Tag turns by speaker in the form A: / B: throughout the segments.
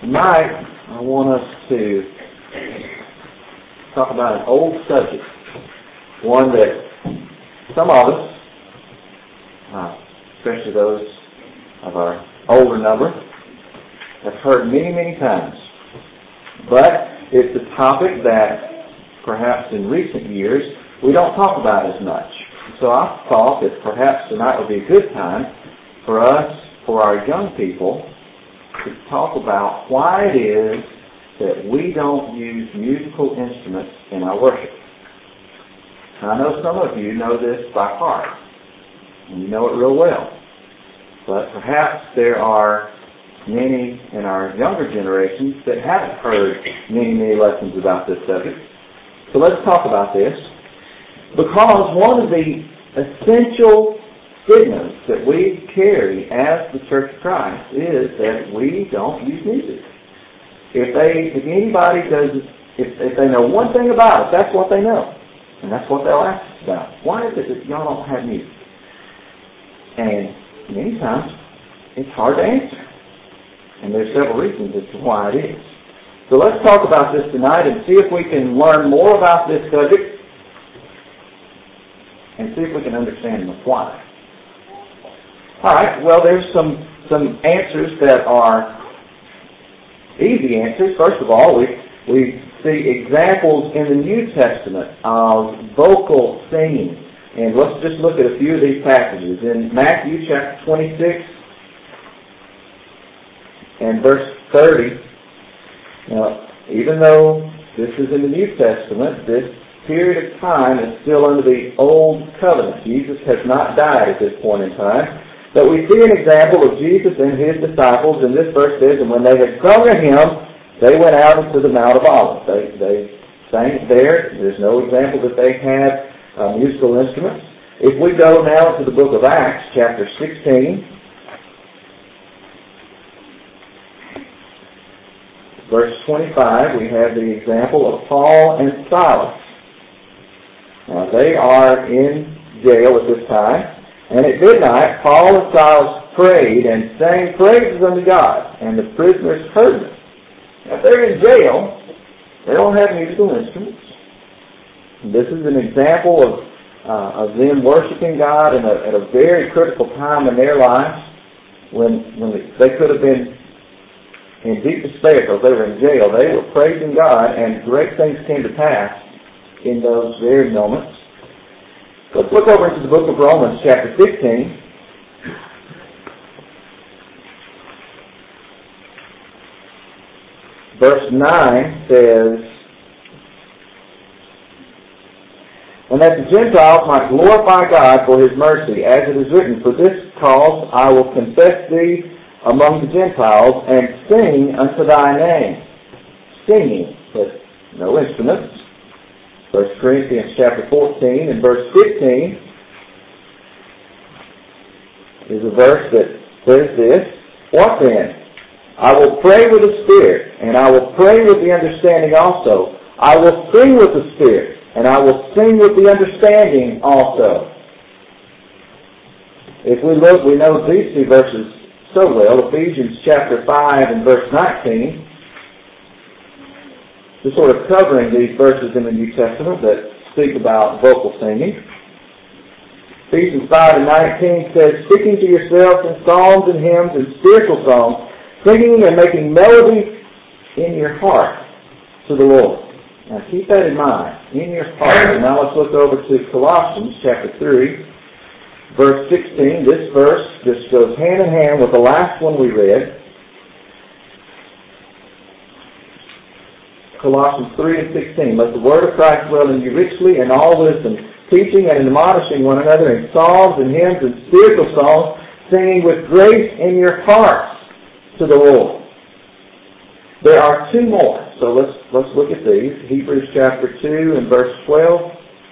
A: Tonight, I want us to talk about an old subject, one that some of us, especially those of our older number, have heard many, many times. But it's a topic that perhaps in recent years we don't talk about as much. So I thought that perhaps tonight would be a good time for us, for our young people, to talk about why it is that we don't use musical instruments in our worship. I know some of you know this by heart, and you know it real well. But perhaps there are many in our younger generations that haven't heard many, many lessons about this subject. So let's talk about this, because one of the essential stigmas that we carry as the Church of Christ is that we don't use music. If they know one thing about it, that's what they know. And that's what they'll ask us about. Why is it that y'all don't have music? And many times, it's hard to answer. And there's several reasons as to why it is. So let's talk about this tonight and see if we can learn more about this subject and see if we can understand the why. All right, well, there's some answers that are easy answers. First of all, we see examples in the New Testament of vocal singing. And let's just look at a few of these passages. In Matthew chapter 26 and verse 30, now, even though this is in the New Testament, this period of time is still under the Old Covenant. Jesus has not died at this point in time. But we see an example of Jesus and his disciples, and this verse says, and when they had sung a hymn, they went out into the Mount of Olives. They sang there. There's no example that they had musical instruments. If we go now to the book of Acts, chapter 16, verse 25, we have the example of Paul and Silas. Now, they are in jail at this time. And at midnight, Paul and Silas prayed and sang praises unto God, and the prisoners heard them. Now, if they're in jail, they don't have musical instruments. This is an example of them worshiping God at a very critical time in their lives when they could have been in deep despair because they were in jail. They were praising God, and great things came to pass in those very moments. Let's look over into the book of Romans, chapter 15. Verse 9 says, and that the Gentiles might glorify God for his mercy, as it is written, for this cause I will confess thee among the Gentiles, and sing unto thy name. Singing, but no instruments. 1 Corinthians chapter 14 and verse 15 is a verse that says this, what then? I will pray with the Spirit, and I will pray with the understanding also. I will sing with the Spirit, and I will sing with the understanding also. If we look, we know these two verses so well. Ephesians chapter 5 and verse 19. Just sort of covering these verses in the New Testament that speak about vocal singing. Ephesians 5 and 19 says, speaking to yourselves in psalms and hymns and spiritual songs, singing and making melody in your heart to the Lord. Now keep that in mind, in your heart. And now let's look over to Colossians chapter 3, verse 16. This verse just goes hand in hand with the last one we read. Colossians 3 and 16. Let the word of Christ dwell in you richly in all wisdom, teaching and admonishing one another in psalms and hymns and spiritual songs, singing with grace in your hearts to the Lord. There are two more, so let's look at these. Hebrews chapter 2 and verse 12.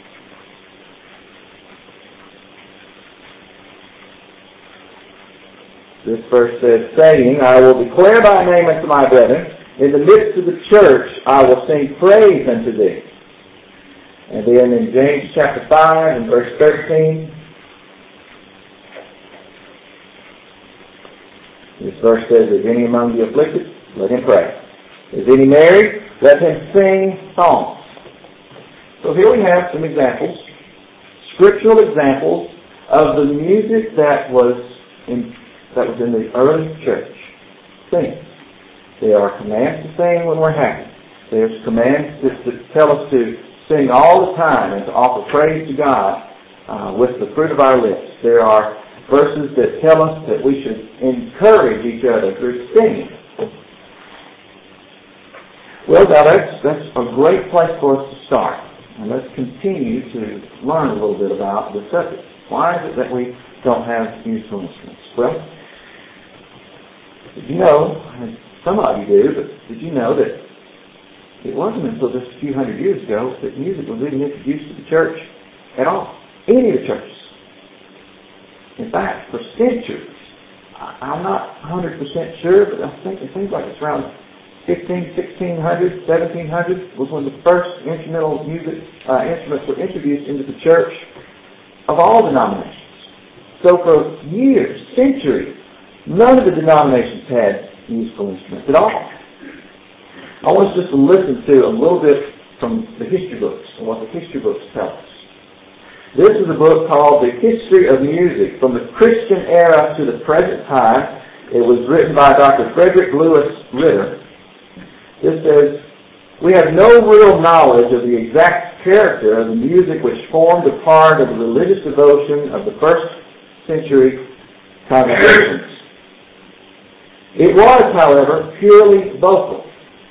A: This verse says, saying, I will declare thy name unto my brethren. In the midst of the church, I will sing praise unto thee. And then in James chapter 5 and verse 13, this verse says, is any among you afflicted? Let him pray. Is any married? Let him sing songs. So here we have some examples, scriptural examples of the music that was in the early church. Sing. There are commands to sing when we're happy. There's commands that tell us to sing all the time and to offer praise to God with the fruit of our lips. There are verses that tell us that we should encourage each other through singing. Well, now that's a great place for us to start. And let's continue to learn a little bit about the subject. Why is it that we don't have musical instruments? Well, did you know, and some of you do, but did you know that it wasn't until just a few hundred years ago that music was even introduced to the church at all? Any of the churches. In fact, for centuries, I'm not 100% sure, but I think it seems like it's around 1600, 1700 was when the first instrumental music instruments were introduced into the church of all denominations. So for years, centuries, none of the denominations had musical instruments at all. I want us just to listen to a little bit from the history books and what the history books tell us. This is a book called The History of Music from the Christian Era to the Present Time. It was written by Dr. Frederick Lewis Ritter. It says, we have no real knowledge of the exact character of the music which formed a part of the religious devotion of the first century congregations. It was, however, purely vocal.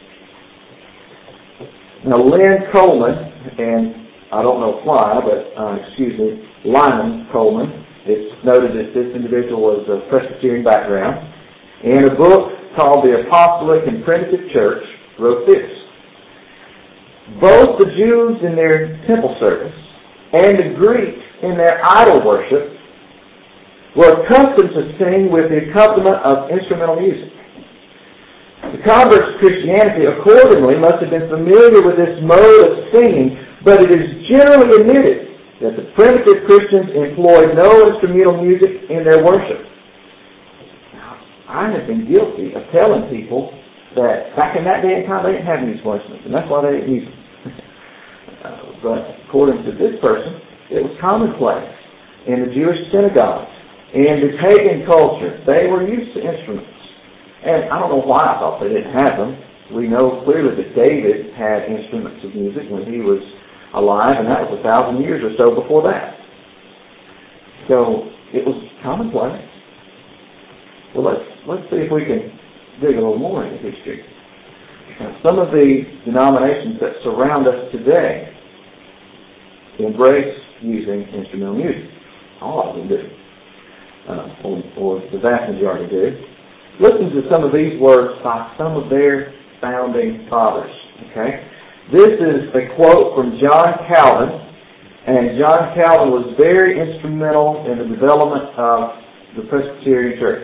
A: Now, Lynn Coleman, and I don't know why, but, Lyman Coleman, it's noted that this individual was of Presbyterian background, in a book called The Apostolic and Primitive Church, wrote this: both the Jews in their temple service and the Greeks in their idol worship were accustomed to sing with the accompaniment of instrumental music. The converts to Christianity accordingly must have been familiar with this mode of singing, but it is generally admitted that the primitive Christians employed no instrumental music in their worship. Now, I have been guilty of telling people that back in that day and time they didn't have musical instruments, and that's why they didn't use them. But according to this person, it was commonplace in the Jewish synagogues. In the pagan culture, they were used to instruments. And I don't know why I thought they didn't have them. We know clearly that David had instruments of music when he was alive, and that was 1,000 years or so before that. So it was commonplace. Well, let's see if we can dig a little more into history. Some of the denominations that surround us today embrace using instrumental music. All of them do. Or the vast majority do. Listen to some of these words by some of their founding fathers. Okay? This is a quote from John Calvin, and John Calvin was very instrumental in the development of the Presbyterian Church.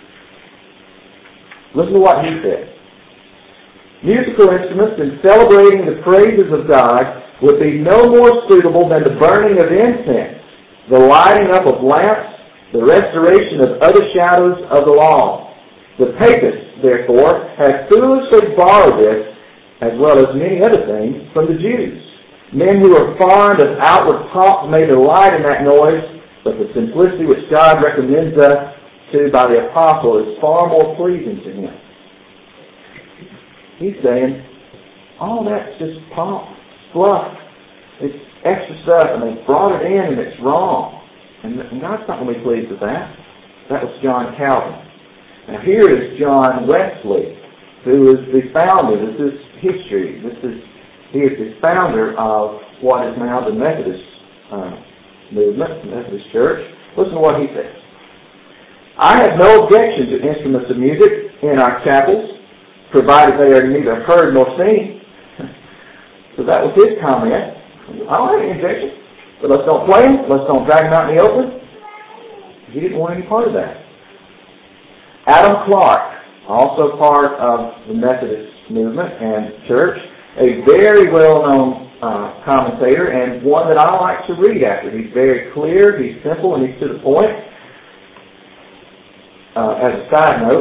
A: Listen to what he said. Musical instruments in celebrating the praises of God would be no more suitable than the burning of incense, the lighting up of lamps, the restoration of other shadows of the law. The papists, therefore, have foolishly borrowed this, as well as many other things, from the Jews. Men who are fond of outward pomp may delight in that noise, but the simplicity which God recommends us to by the apostle is far more pleasing to him. He's saying, all that's just pomp, fluff, it's extra stuff, and they brought it in and it's wrong. And God's not going to be pleased with that. That was John Calvin. Now here is John Wesley, who is the founder. This is history. He is the founder of what is now the Methodist movement, the Methodist Church. Listen to what he says. I have no objection to instruments of music in our chapels, provided they are neither heard nor seen. So that was his comment. I don't have any objection, but let's don't play them. Let's don't drag them out in the open. He didn't want any part of that. Adam Clark, also part of the Methodist movement and church, a very well-known commentator and one that I like to read after. He's very clear, he's simple, and he's to the point. As a side note,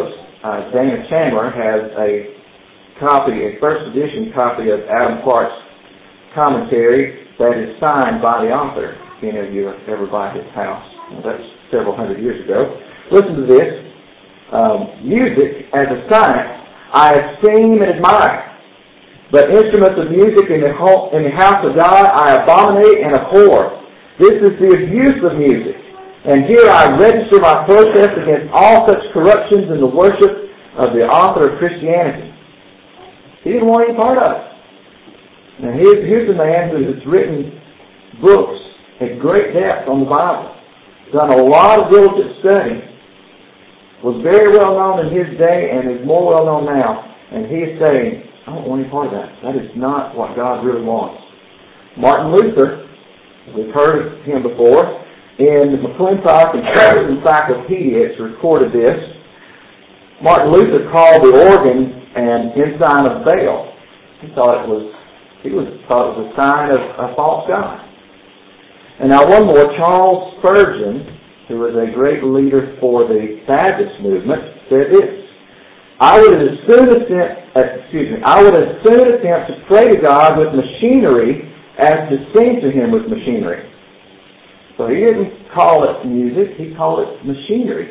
A: Dana Chandler has a first edition copy of Adam Clark's commentary that is signed by the author. If any of you have ever by his house, that's several hundred years ago. Listen to this. Music as a science I esteem and admire, but instruments of music in the house of God I abominate and abhor. This is the abuse of music, and here I register my protest against all such corruptions in the worship of the author of Christianity. He didn't want any part of it. Now here's a man who has written books at great depth on the Bible, done a lot of diligent study, was very well known in his day and is more well known now, and he is saying, I don't want any part of that. That is not what God really wants. Martin Luther, we've heard of him before, in the McClintock and Travis Encyclopedia, it's recorded this. Martin Luther called the organ an ensign of Baal. He thought it was a sign of a false god. And now one more, Charles Spurgeon, who was a great leader for the Baptist movement, said this: I would as soon attempt to pray to God with machinery as to sing to Him with machinery. So he didn't call it music, he called it machinery.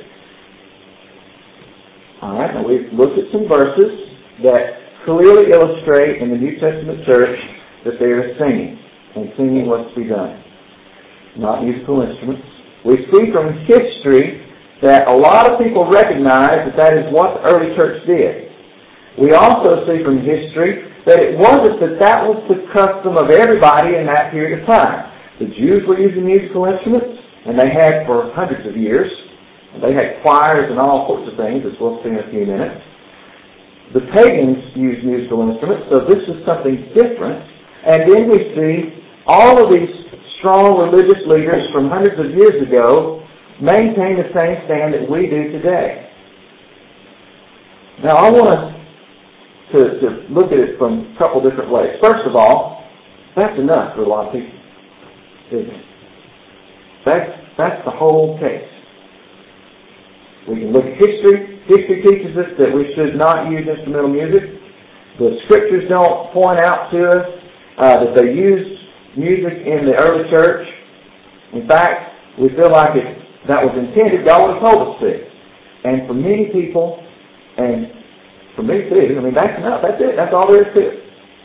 A: Alright, now we've looked at some verses that clearly illustrate in the New Testament church that they are singing, and singing what's to be done, not musical instruments. We see from history that a lot of people recognize that is what the early church did. We also see from history that it wasn't that was the custom of everybody in that period of time. The Jews were using musical instruments, and they had for hundreds of years. They had choirs and all sorts of things, as we'll see in a few minutes. The pagans used musical instruments, so this is something different. And then we see all of these strong religious leaders from hundreds of years ago maintain the same stand that we do today. Now I want us to look at it from a couple different ways. First of all, that's enough for a lot of people, isn't it? That's the whole case. We can look at history. History teaches us that we should not use instrumental music. The Scriptures don't point out to us that they used music in the early church. In fact, we feel like if that was intended, God would have told us to. And for many people, and for me too, that's enough. That's it. That's all there is to it.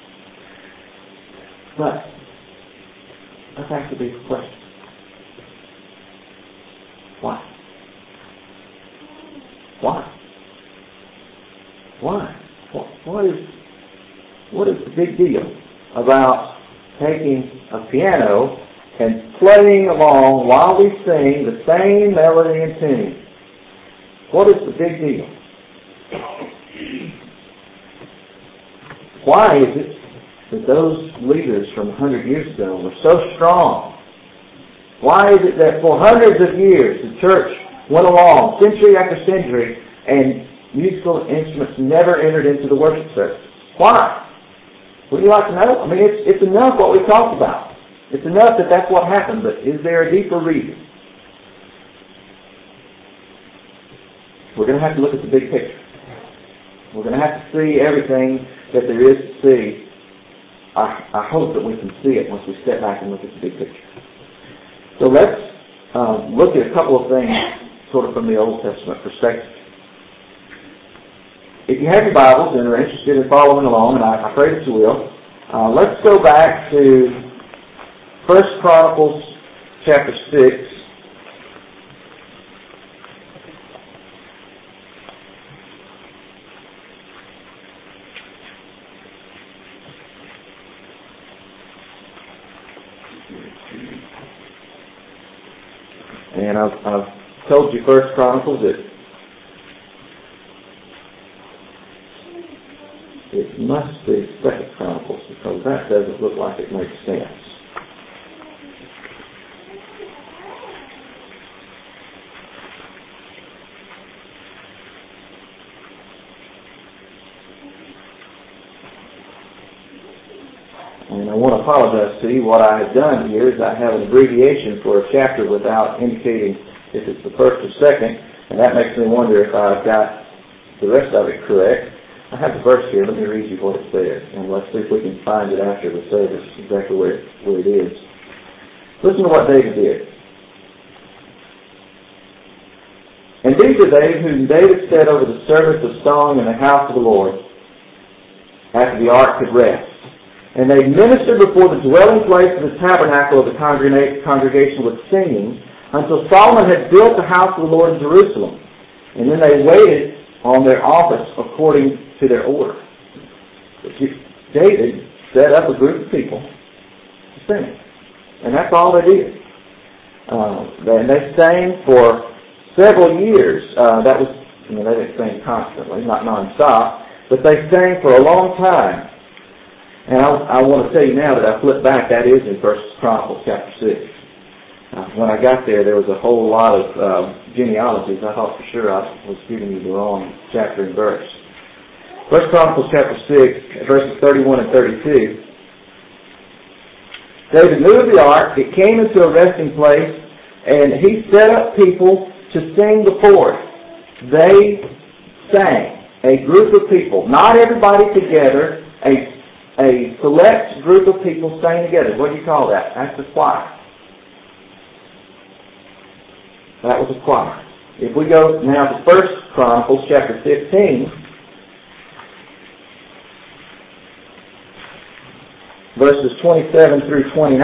A: But let's ask a big question. Why? Why? What is the big deal about taking a piano and playing along while we sing the same melody and tune? What is the big deal? Why is it that those leaders from 100 years ago were so strong? Why is it that for hundreds of years the church went along, century after century, and musical instruments never entered into the worship service? Why? Would you like to know? It's enough what we talked about. It's enough that that's what happened, but is there a deeper reason? We're going to have to look at the big picture. We're going to have to see everything that there is to see. I hope that we can see it once we step back and look at the big picture. So let's look at a couple of things sort of from the Old Testament perspective. If you have your Bibles and are interested in following along, and I pray that you will, let's go back to 1 Chronicles chapter 6. And I've told you 1 Chronicles it must be 2 Chronicles, because that doesn't look like it makes sense. And I want to apologize to you. What I have done here is I have an abbreviation for a chapter without indicating if it's the first or second, and that makes me wonder if I've got the rest of it correct. I have the verse here. Let me read you what it says, and let's see if we can find it after the service, exactly where it is. Listen to what David did. And these are they whom David set over the service of song in the house of the Lord, after the ark could rest. And they ministered before the dwelling place of the tabernacle of the congregation with singing, until Solomon had built the house of the Lord in Jerusalem. And then they waited on their office according to their order. David set up a group of people to sing. And that's all they did. And they sang for several years. That was, they didn't sing constantly, not non-stop, but they sang for a long time. And I want to tell you now that I flip back, that is in 1 Chronicles chapter 6. When I got there was a whole lot of genealogies. I thought for sure I was giving you the wrong chapter and verse. 1 Chronicles chapter 6, verses 31 and 32. David moved the ark, it came into a resting place, and he set up people to sing before it. They sang, a group of people, not everybody together, a select group of people sang together. What do you call that? That's the choir. That was a choir. If we go now to 1 Chronicles chapter 15, verses 27 through 29,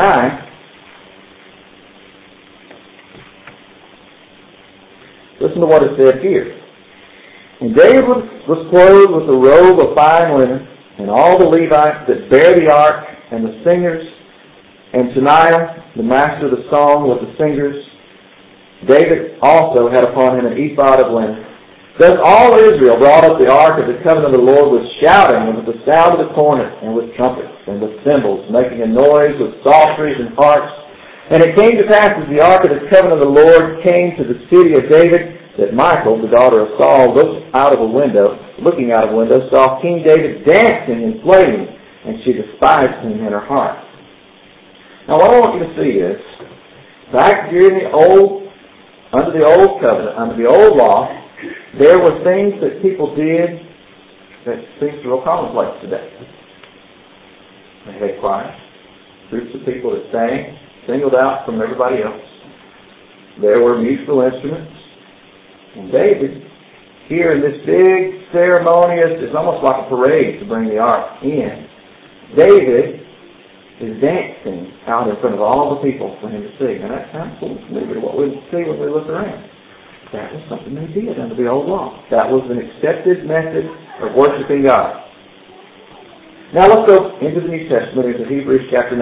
A: listen to what it said here. And David was clothed with a robe of fine linen, and all the Levites that bear the ark, and the singers, and Shaniah, the master of the song, with the singers. David also had upon him an ephod of linen. Thus all Israel brought up the ark of the covenant of the Lord with shouting, and with the sound of the cornet, and with trumpets, and with cymbals, making a noise with psalteries and harps. And it came to pass, as the ark of the covenant of the Lord came to the city of David, that Michal, the daughter of Saul, looking out of a window, saw King David dancing and playing, and she despised him in her heart. Now what I want you to see is, back during under the old covenant, under the old law, there were things that people did that seems real commonplace today. They had choirs, groups of people that sang, singled out from everybody else. There were musical instruments. And David, here in this big ceremonious, it's almost like a parade to bring the ark in. David is dancing out in front of all the people for him to see. And that sounds familiar to what we see when we look around. That was something they did under the old law. That was an accepted method of worshiping God. Now let's go into the New Testament, into Hebrews chapter 9.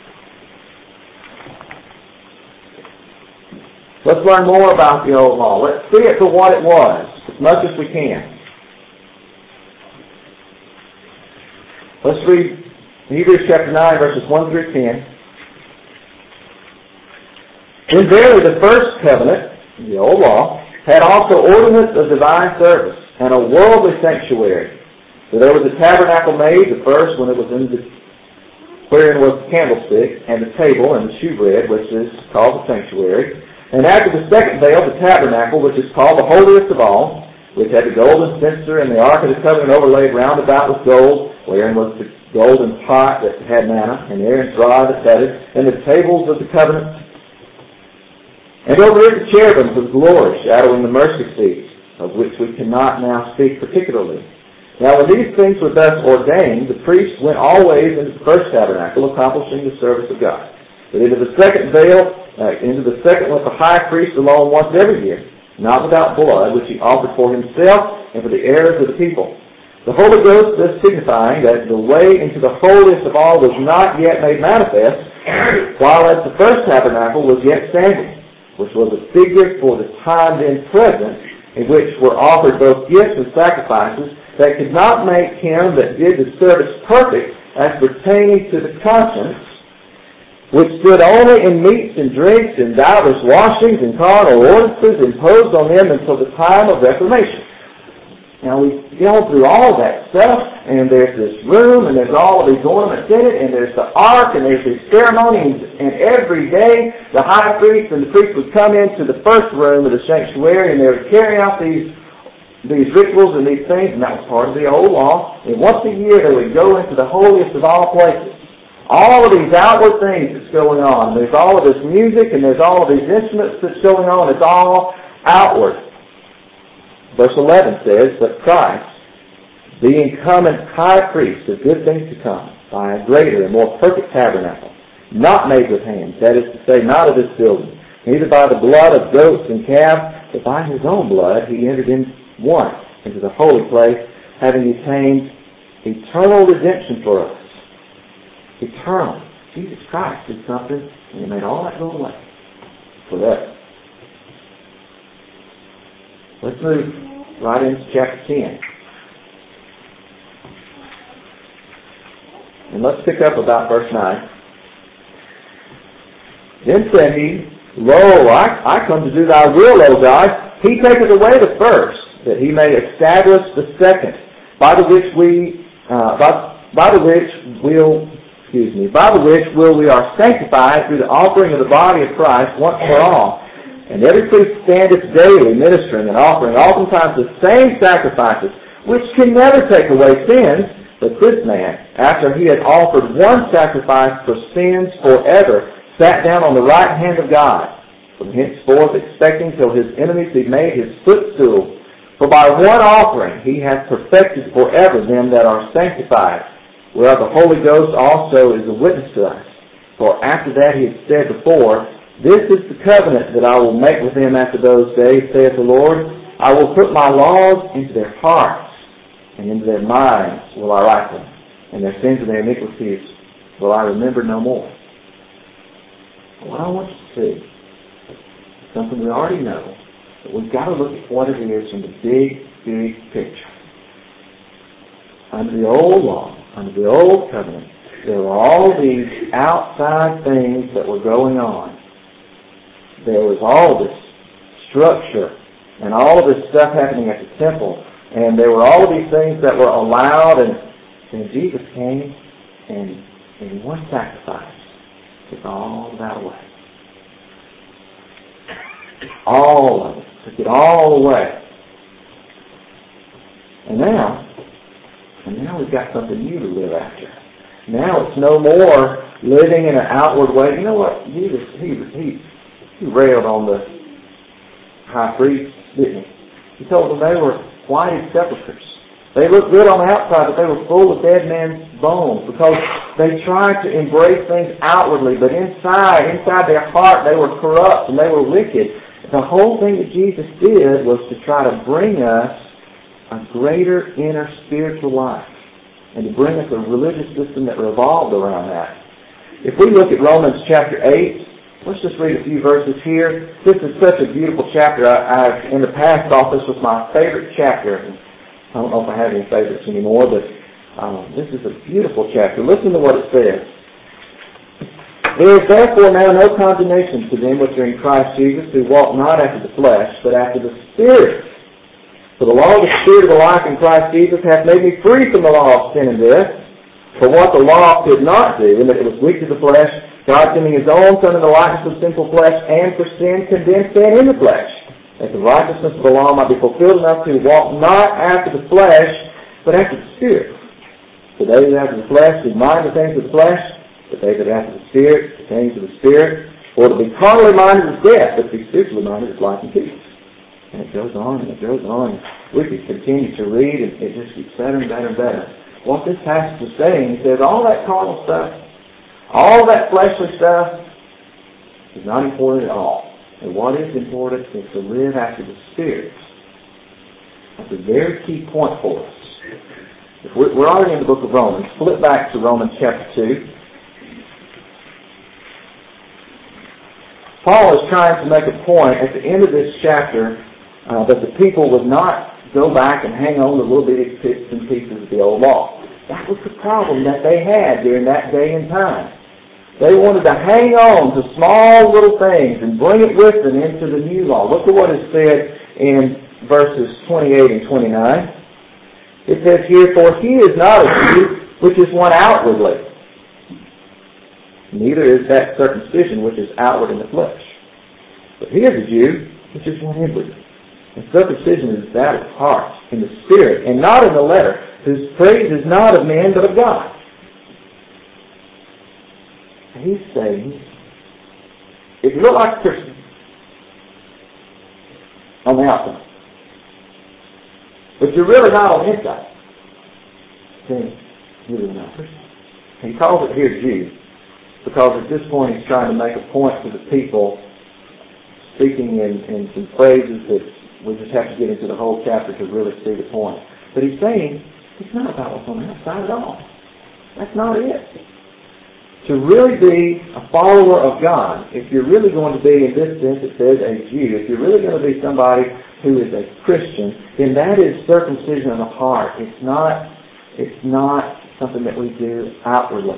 A: Let's learn more about the old law. Let's see it for what it was, as much as we can. Let's read Hebrews chapter 9, verses 1 through 10. And verily the first covenant, the old law, had also ordinance of divine service, and a worldly sanctuary. For there was a tabernacle made, the first when it was wherein was the candlestick, and the table, and the shewbread, which is called the sanctuary. And after the second veil, the tabernacle, which is called the holiest of all, which had the golden censer and the ark of the covenant overlaid round about with gold, wherein was the golden pot that had manna, and Aaron's rod that budded, and the tables of the covenant. And over it the cherubims of glory, shadowing the mercy seat, of which we cannot now speak particularly. Now when these things were thus ordained, the priests went always into the first tabernacle, accomplishing the service of God. But into the second veil, into the second went the high priest alone once every year, not without blood, which he offered for himself and for the errors of the people. The Holy Ghost thus signifying that the way into the holiest of all was not yet made manifest, while as the first tabernacle was yet standing, which was a figure for the time then present, in which were offered both gifts and sacrifices, that could not make him that did the service perfect as pertaining to the conscience, which stood only in meats and drinks and divers washings and carnal ordinances imposed on them until the time of Reformation. Now we go through all that stuff, and there's this room, and there's all of these ornaments in it, and there's the ark, and there's these ceremonies, and every day the high priest and the priest would come into the first room of the sanctuary, and they would carry out these these rituals and these things, and that was part of the old law. And once a year they would go into the holiest of all places. All of these outward things that's going on. There's all of this music and there's all of these instruments that's going on. It's all outward. Verse 11 says, "But Christ, being come as high priest of good things to come, by a greater and more perfect tabernacle, not made with hands, that is to say, not of this building, neither by the blood of goats and calves, but by his own blood he entered in once into the holy place, having attained eternal redemption for us." Eternal. Jesus Christ did something, and He made all that go away forever. Let's move right into chapter 10. And let's pick up about verse 9. "Then said he, Lo, I come to do thy will, O God. He taketh away the first, that he may establish the second, by the which will we are sanctified through the offering of the body of Christ once for all. And every priest standeth daily ministering and offering oftentimes the same sacrifices, which can never take away sins. But this man, after he had offered one sacrifice for sins forever, sat down on the right hand of God, from henceforth expecting till his enemies be made his footstool. For by one offering he hath perfected forever them that are sanctified, whereof the Holy Ghost also is a witness to us. For after that he had said before, This is the covenant that I will make with them after those days, saith the Lord. I will put my laws into their hearts, and into their minds will I write them, and their sins and their iniquities will I remember no more." What I want you to see is something we already know, but we've got to look at what it is in the big, big picture. Under the old law, under the old covenant, there were all these outside things that were going on. There was all this structure and all of this stuff happening at the temple, and there were all of these things that were allowed, and Jesus came and in one sacrifice took all that away. All of it. Took it all away. And now we've got something new to live after. Now it's no more living in an outward way. You know what? Jesus, he railed on the high priest, didn't he? He told them they were whited sepulchres. They looked good on the outside, but they were full of dead men's bones because they tried to embrace things outwardly, but inside their heart, they were corrupt and they were wicked. The whole thing that Jesus did was to try to bring us a greater inner spiritual life and to bring us a religious system that revolved around that. If we look at Romans chapter 8, let's just read a few verses here. This is such a beautiful chapter. I've in the past thought this was my favorite chapter. I don't know if I have any favorites anymore, but this is a beautiful chapter. Listen to what it says. "There is therefore now no condemnation to them which are in Christ Jesus, who walk not after the flesh, but after the Spirit. For the law of the Spirit of the life in Christ Jesus hath made me free from the law of sin and death. For what the law could not do, in that it was weak to the flesh, God sending His own Son in the likeness of sinful flesh, and for sin condemned sin in the flesh, that the righteousness of the law might be fulfilled enough to walk not after the flesh, but after the Spirit. For they that after the flesh do mind the things of the flesh, but they that after the Spirit, the things of the Spirit. For to be carnally minded is death, but to be spiritually minded is life and peace." And it goes on and it goes on. We could continue to read, and it just gets better and better and better. What this passage is saying, he says all that carnal stuff, all that fleshly stuff is not important at all. And what is important is to live after the Spirit. That's a very key point for us. If we're already in the book of Romans. Flip back to Romans chapter 2. Paul is trying to make a point at the end of this chapter that the people would not go back and hang on to little bitty bits and pieces of the old law. That was the problem that they had during that day and time. They wanted to hang on to small little things and bring it with them into the new law. Look at what is said in verses 28 and 29. It says here, "For he is not a Jew, which is one outwardly. Neither is that circumcision which is outward in the flesh. But he is a Jew, which is one inwardly. And circumcision is that of heart, in the spirit, and not in the letter, whose praise is not of man, but of God. And he's saying, if you look like a Christian on the outside, but you're really not on the inside, then you're really not a Christian. And he calls it here Jew, because at this point he's trying to make a point to the people, speaking in some phrases that we just have to get into the whole chapter to really see the point. But he's saying, it's not about what's on the outside at all. That's not it. To really be a follower of God, if you're really going to be, in this sense it says a Jew, if you're really going to be somebody who is a Christian, then that is circumcision of the heart. It's not something that we do outwardly.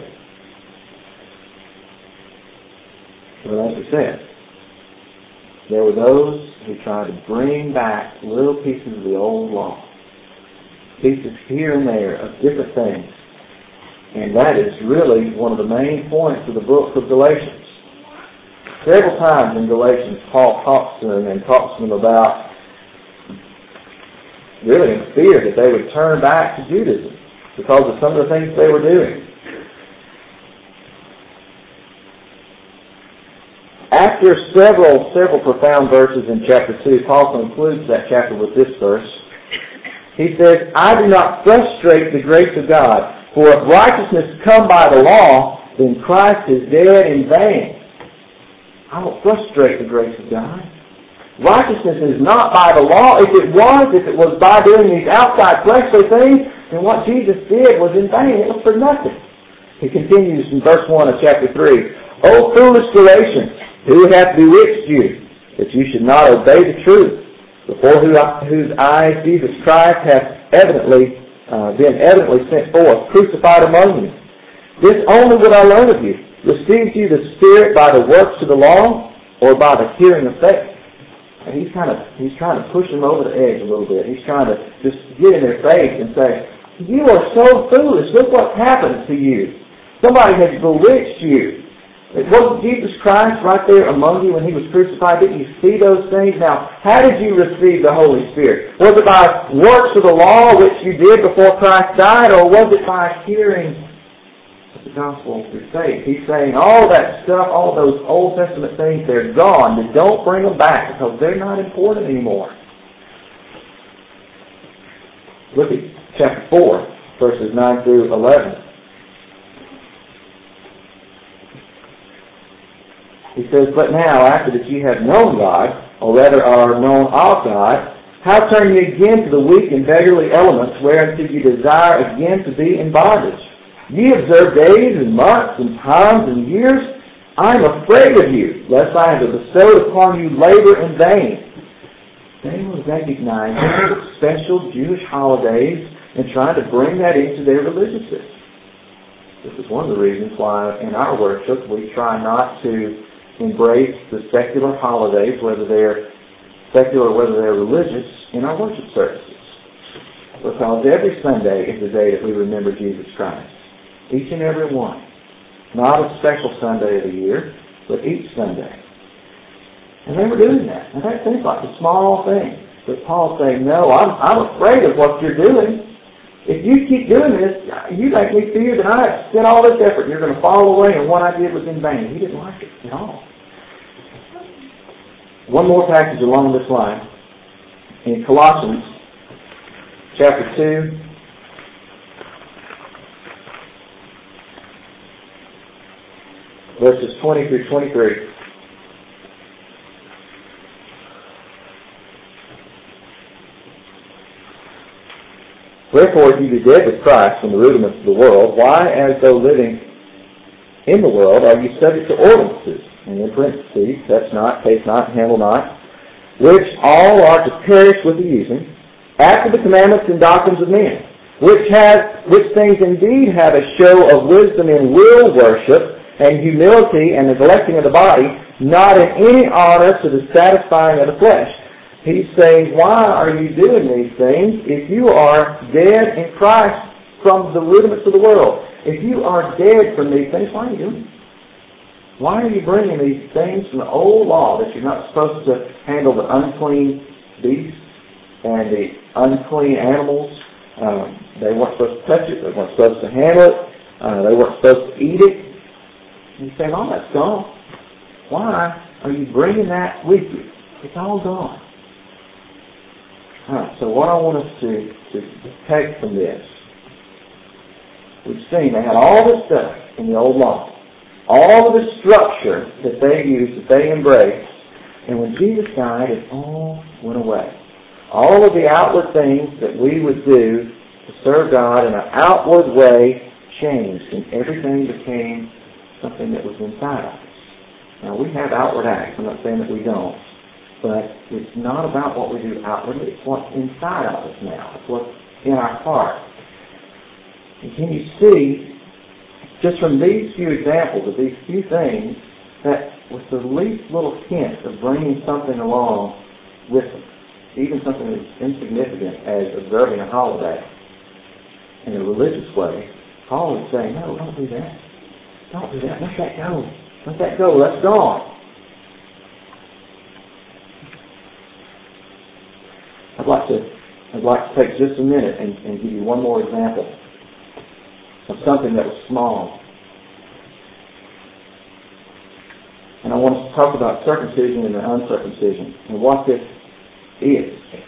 A: But as we said, there were those who tried to bring back little pieces of the old law, pieces here and there of different things. And that is really one of the main points of the book of Galatians. Several times in Galatians, Paul talks to them about really in fear that they would turn back to Judaism because of some of the things they were doing. After several profound verses in chapter 2, Paul concludes that chapter with this verse. He says, I do not frustrate the grace of God, for if righteousness come by the law, then Christ is dead in vain. I don't frustrate the grace of God. Righteousness is not by the law. If it was by doing these outside fleshly things, then what Jesus did was in vain. It was for nothing. He continues in verse 1 of chapter 3. O foolish Galatians, who hath bewitched you, that you should not obey the truth, before whose eyes Jesus Christ hath been evidently sent forth, crucified among you? This only would I learn of you. Received you the Spirit by the works of the law, or by the hearing of faith? And he's trying to push them over the edge a little bit. He's trying to just get in their face and say, you are so foolish. Look what's happened to you. Somebody has bewitched you. It wasn't Jesus Christ right there among you when He was crucified? Didn't you see those things? Now, how did you receive the Holy Spirit? Was it by works of the law which you did before Christ died, or was it by hearing the gospel through faith? He's saying all that stuff, all those Old Testament things, they're gone. But don't bring them back because they're not important anymore. Look at chapter 4, verses 9 through 11. He says, but now, after that ye have known God, or rather are known of God, how turn ye again to the weak and beggarly elements, whereunto ye desire again to be in bondage? Ye observe days and months and times and years. I am afraid of you, lest I have bestowed upon you labor in vain. They were recognizing special Jewish holidays and trying to bring that into their religious system. This is one of the reasons why in our worship we try not to embrace the secular holidays, whether they're secular or whether they're religious, in our worship services. Because every Sunday is the day that we remember Jesus Christ. Each and every one. Not a special Sunday of the year, but each Sunday. And they were doing that. And that seems like a small thing. But Paul's saying, no, I'm afraid of what you're doing. If you keep doing this, you make me fear that I have spent all this effort and you're going to fall away and what I did was in vain. He didn't like it at all. One more passage along this line. In Colossians chapter 2, verses 20 through 23. Wherefore, if you be dead with Christ from the rudiments of the world, why, as though living in the world, are you subject to ordinances? And in parentheses, touch not, taste not, handle not, which all are to perish with the using, after the commandments and doctrines of men, which things indeed have a show of wisdom in will worship, and humility and neglecting of the body, not in any honor to the satisfying of the flesh. He's saying, why are you doing these things if you are dead in Christ from the rudiments of the world? If you are dead from these things, why are you doing them? Why are you bringing these things from the old law that you're not supposed to handle the unclean beasts and the unclean animals, they weren't supposed to touch it, they weren't supposed to handle it, they weren't supposed to eat it. And you say, "Oh, that's gone. Why are you bringing that with you?" It's all gone. All right, so what I want us to take from this, we've seen they had all this stuff in the old law, all of the structure that they used, that they embraced, and when Jesus died, it all went away. All of the outward things that we would do to serve God in an outward way changed, and everything became something that was inside of us. Now, we have outward acts. I'm not saying that we don't. But it's not about what we do outwardly. It's what's inside of us now. It's what's in our heart. And can you see, just from these few examples of these few things, that with the least little hint of bringing something along with them, even something as insignificant as observing a holiday in a religious way, Paul is saying, "No, don't do that. Don't do that. Let that go. Let that go. That's gone." I'd like to take just a minute and give you one more example of something that was small. And I want to talk about circumcision and uncircumcision and what this is.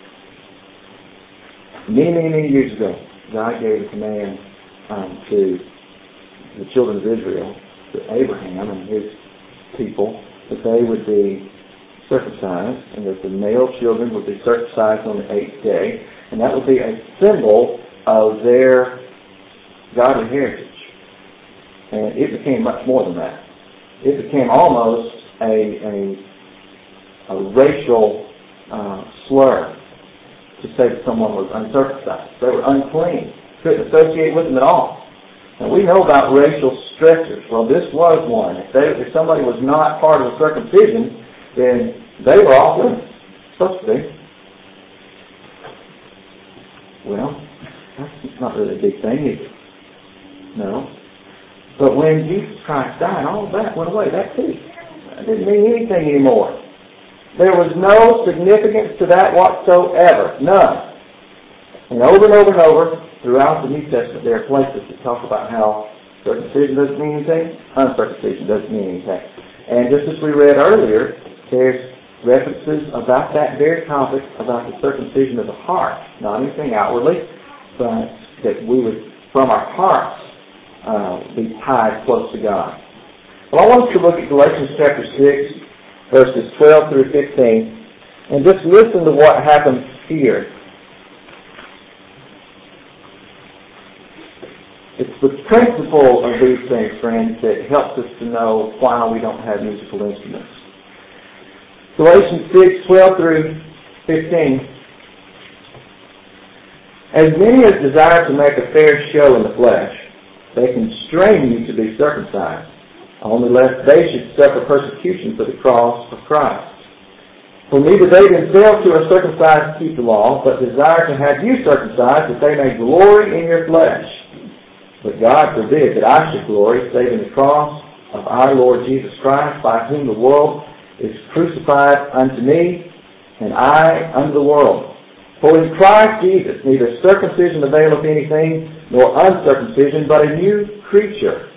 A: Many years ago, God gave a command to the children of Israel, to Abraham and his people, that they would be circumcised, and that the male children would be circumcised on the 8th day, and that would be a symbol of their godly heritage. And it became much more than that. It became almost a racial slur to say that someone was uncircumcised. They were unclean. Couldn't associate with them at all. And we know about racial stressors. Well, this was one. If somebody was not part of the circumcision, then they were off limits. Supposed to be. Well, that's not really a big thing, is it? No. But when Jesus Christ died, all of that went away. That too. It didn't mean anything anymore. There was no significance to that whatsoever. None. And over throughout the New Testament, there are places that talk about how circumcision doesn't mean anything, uncircumcision doesn't mean anything. And just as we read earlier, there's references about that very topic, about the circumcision of the heart. Not anything outwardly, but that we would, from our hearts, be tied close to God. Well, I want us to look at Galatians chapter 6, verses 12 through 15, and just listen to what happens here. It's the principle of these things, friends, that helps us to know why we don't have musical instruments. Galatians 6:12 through 15. As many as desire to make a fair show in the flesh, they constrain you to be circumcised, only lest they should suffer persecution for the cross of Christ. For neither they themselves who are circumcised keep the law, but desire to have you circumcised, that they may glory in your flesh. But God forbid that I should glory, save in the cross of our Lord Jesus Christ, by whom the world is crucified unto me, and I unto the world. For in Christ Jesus neither circumcision availeth anything, nor uncircumcision, but a new creature.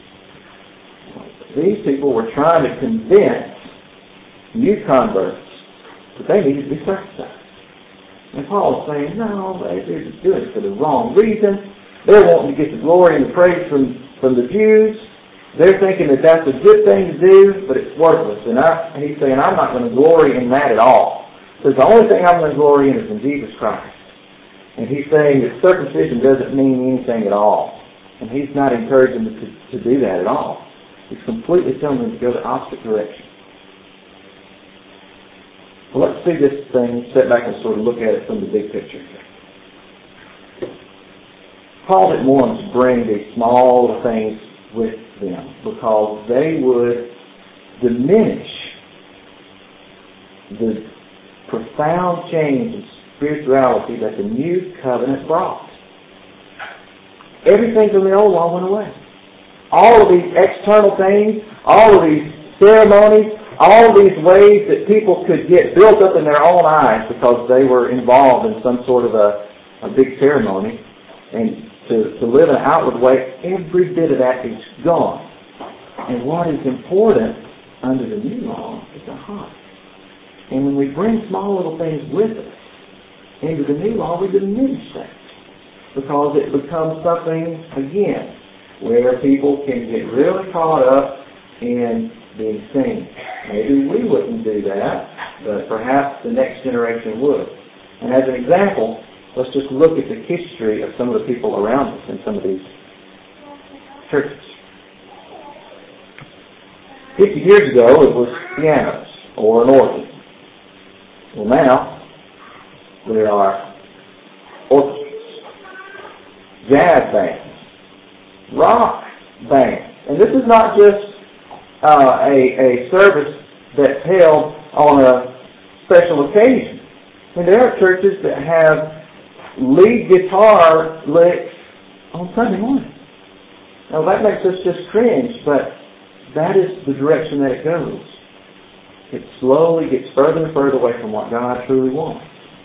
A: These people were trying to convince new converts that they needed to be circumcised. And Paul is saying, no, they're just doing it for the wrong reason. They're wanting to get the glory and the praise from the Jews. They're thinking that that's a good thing to do, but it's worthless. And he's saying, I'm not going to glory in that at all. Because the only thing I'm going to glory in is in Jesus Christ. And he's saying that circumcision doesn't mean anything at all. And he's not encouraging them to do that at all. He's completely telling them to go the opposite direction. Well, let's see this thing, step back and sort of look at it from the big picture. Paul didn't want to bring these small things with them because they would diminish the profound change in spirituality that the new covenant brought. Everything from the old law went away. All of these external things, all of these ceremonies, all these ways that people could get built up in their own eyes because they were involved in some sort of a big ceremony. And to live in an outward way, every bit of that is gone. And what is important under the new law is the heart. And when we bring small little things with us into the new law, we diminish that. Because it becomes something, again, where people can get really caught up in being seen. Maybe we wouldn't do that, but perhaps the next generation would. And as an example, let's just look at the history of some of the people around us in some of these churches. 50 years ago, it was pianos or an organ. Well, now, there are orchestras, jazz bands, rock bands. And this is not just a service that's held on a special occasion. I mean, there are churches that have lead guitar licks on Sunday morning. Now, that makes us just cringe, but that is the direction that it goes. It slowly gets further and further away from what God truly wants.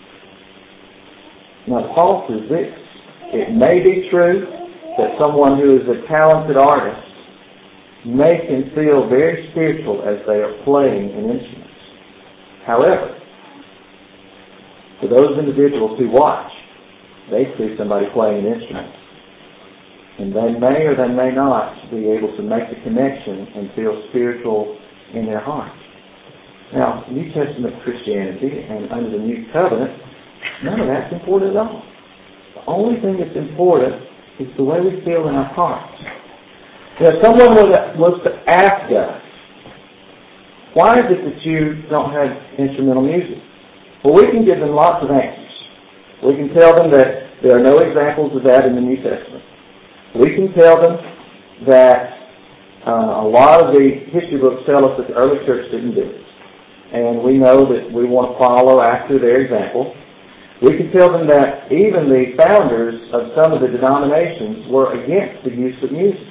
A: Now, the fault is this. It may be true that someone who is a talented artist may can feel very spiritual as they are playing an instrument. However, for those individuals who watch, they see somebody playing an instrument. And they may or they may not be able to make the connection and feel spiritual in their heart. Now, New Testament Christianity and under the New Covenant, none of that's important at all. The only thing that's important is the way we feel in our hearts. Now, if someone was to ask us, why is it that you don't have instrumental music? Well, we can give them lots of answers. We can tell them that there are no examples of that in the New Testament. We can tell them that a lot of the history books tell us that the early church didn't do it. And we know that we want to follow after their example. We can tell them that even the founders of some of the denominations were against the use of music.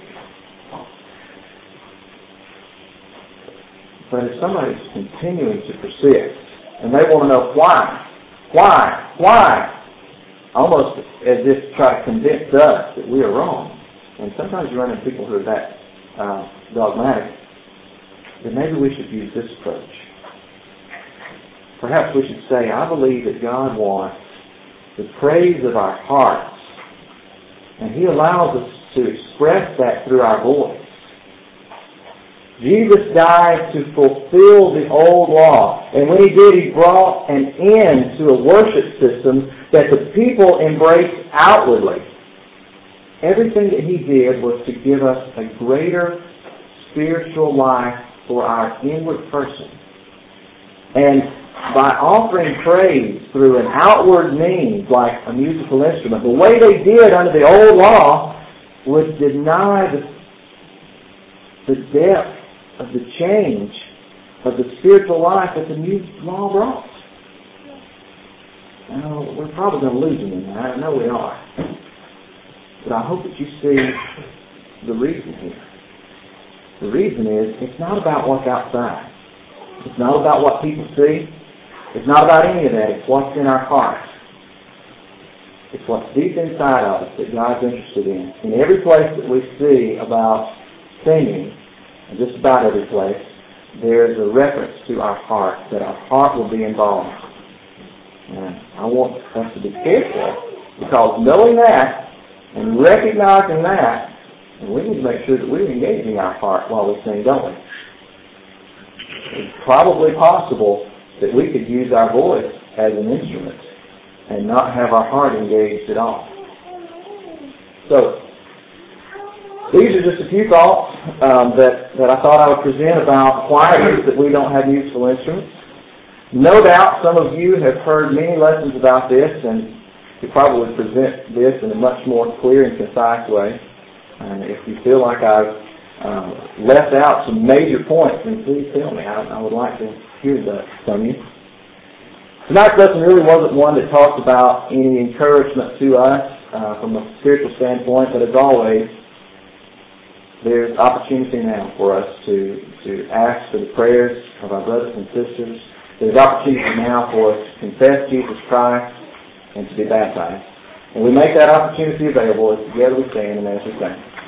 A: But if somebody's continuing to persist, and they want to know why, almost as if to try to convince us that we are wrong, and sometimes you run into people who are that dogmatic, then maybe we should use this approach. Perhaps we should say, I believe that God wants the praise of our hearts, and He allows us to express that through our voice. Jesus died to fulfill the old law, and when He did, He brought an end to a worship system that the people embraced outwardly. Everything that He did was to give us a greater spiritual life for our inward person. And by offering praise through an outward means, like a musical instrument, the way they did under the old law would deny the depth of the change of the spiritual life that the new law brought. Now, we're probably going to lose them in that. I know we are. But I hope that you see the reason here. The reason is, it's not about what's outside. It's not about what people see. It's not about any of that. It's what's in our hearts. It's what's deep inside of us that God's interested in. In every place that we see about singing, and just about every place, there's a reference to our heart, that our heart will be involved. And I want us to be careful, because knowing that and recognizing that, we need to make sure that we're engaging our heart while we sing, don't we? It's probably possible that we could use our voice as an instrument and not have our heart engaged at all. So, these are just a few thoughts that I thought I would present about why it is that we don't have musical instruments. No doubt some of you have heard many lessons about this, and could probably present this in a much more clear and concise way. And if you feel like I've left out some major points, then please tell me. I would like to hear that from you. Tonight's lesson really wasn't one that talked about any encouragement to us from a spiritual standpoint, but as always, there's opportunity now for us to ask for the prayers of our brothers and sisters. There's opportunity now for us to confess Jesus Christ and to be baptized. And we make that opportunity available as together we stand and as we sing.